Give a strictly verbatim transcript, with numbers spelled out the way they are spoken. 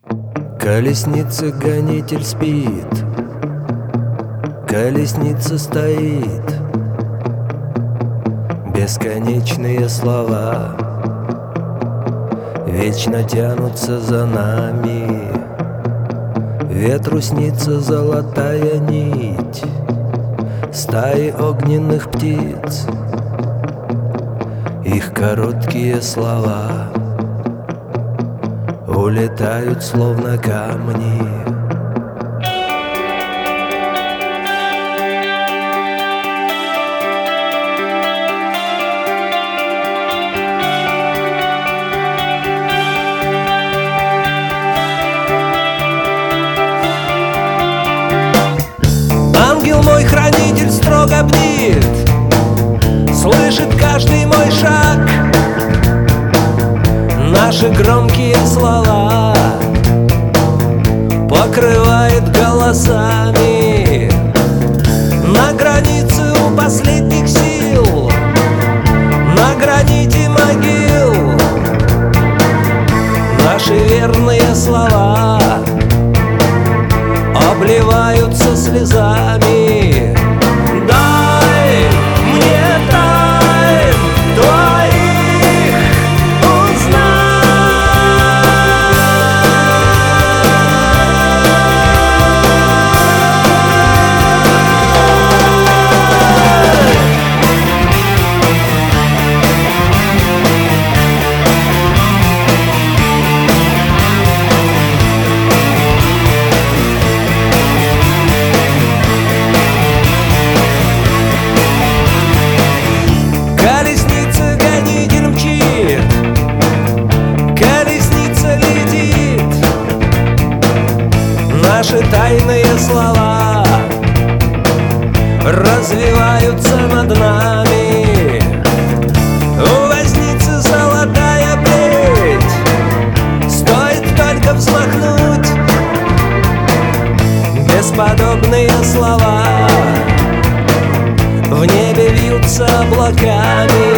Колесница гонитель спит, колесница стоит. Бесконечные слова вечно тянутся за нами. Ветру снится золотая нить стаи огненных птиц. Их короткие слова улетают словно камни. Ангел мой хранитель строго бдит, слышит каждый мой шаг. Наши громкие слова покрывает голосами. На границе у последних сил, на граните могил, наши верные слова обливаются слезами. Дай мне тайн твоих узнать. Наши тайные слова развиваются над нами. У возницы золотая плеть, стоит только взмахнуть. Бесподобные слова в небе вьются облаками.